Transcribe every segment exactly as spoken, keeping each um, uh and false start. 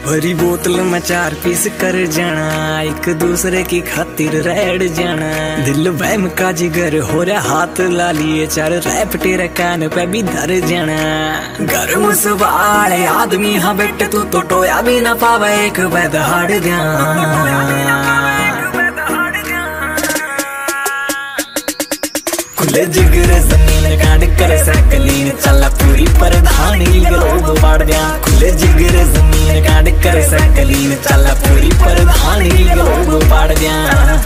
भरी बोतल में चार पीस कर जाना, एक दूसरे की खातिर रेड जाना। दिल वहम का जिगर हो रहा हाथ ला लिए, चार रैप तेरे कान पे भी धर जाना। गर्म सवाल आदमी हाँ बेटे तू तो टोया भी ना पावे, एक वैद हाड़ ध्यान। खुले जिगर जमीन काट कर सकलीन, चला पूरी प्रधानी लोग बाढ़ दिया। खुले जिगर जमीन काट कर सकलीन, चला पूरी प्रधानी लोग बाढ़ दिया।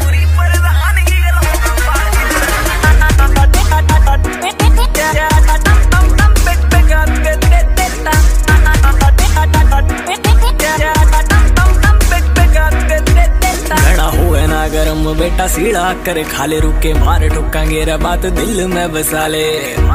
गरम बेटा सीढ़ा कर खाले, रुके मार ठुकांगे रे बात दिल में बसा ले।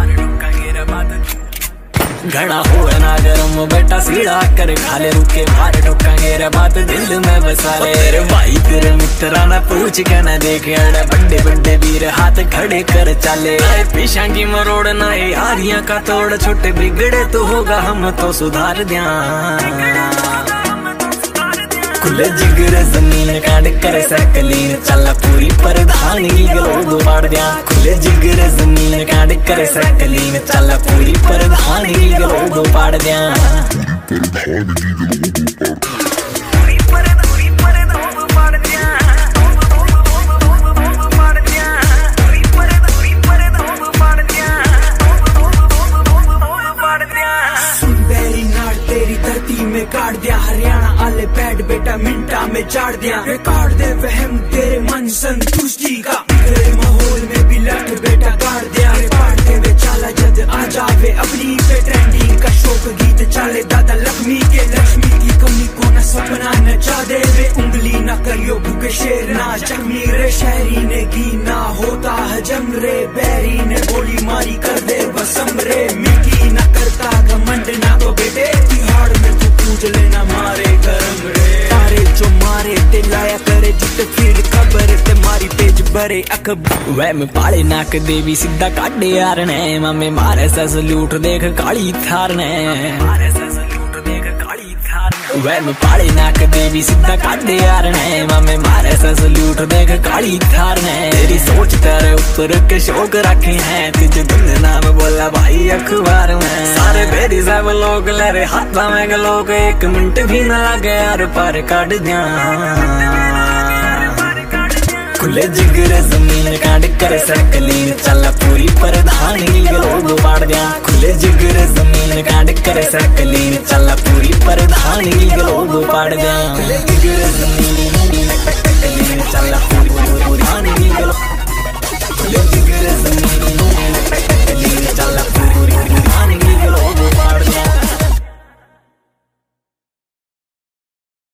घड़ा हुए ना गरम बेटा सीढ़ा कर खाले, रुके मार ठुकांगे रे बात दिल में बसा ले। तेरे भाई तेरे मित्रा ना पूछ के ना देखे, अड़े बड़े बड़े वीर हाथ खड़े कर चले। पीछा की मरोड़ ना यारियां का तोड़, छोटे बिगड़े तो होगा हम तो सुधार दिया। खुले जिगर जमीन काट कर सकलीन, चला पूरी प्रधानी लोग बाढ़ दिया। खुले जिगर जमीन काट कर सकलीन, चला पूरी प्रधानी लोग बाढ़ दिया। काट दिया हरियाणा आले पैड बेटा मिंटा में चाट दिया। काट दे वहम तेरे मन संतुष्टि का, तेरे माहौल में भी लट बेटा काट दिया। काट दे वे चाला जद आ जावे अपनी पे ट्रेंडिंग का शोक गीत चले। दादा लक्ष्मी के लक्ष्मी की कमी को न सपना नचा दे वे, उंगली न करियो भूखे शेर ना जख्मी रे। शहरी ने की ना होता हजम रे, बैरी ने गोली मारी कर दे वसम रे। मिकी न करता घमंड ना तो बेटे तिहाड़ में लेना मारे करम रे। तारे जो मारे ते लाया करे जित फिर खबर ते मारी पेज भरे अकब। वह में पाले नाक देवी सीधा काटे यार ने, मम्मी मारे सा सलूट देख काली थार ने। वह में पाले नाक देवी सीधा काटे यार ने, मम्मी मारे सा सलूट देख काली थार ने। तेरी सोच तेरे ऊपर के शौक रखे हैं, तुझे दिन नाम बोला भाई अखबार में। सारे बेरी सब लोग ले रहे हाथ में लोग, एक मिनट भी न लगे यार पर काट दिया। खुले जिगर जमीन काट कर सकलीन, चला पूरी प्रधानी लोग बाढ़ दिया। खुले जिगर जमीन काट कर सकलीन, चला पूरी प्रधानी लोग बाढ़ दिया।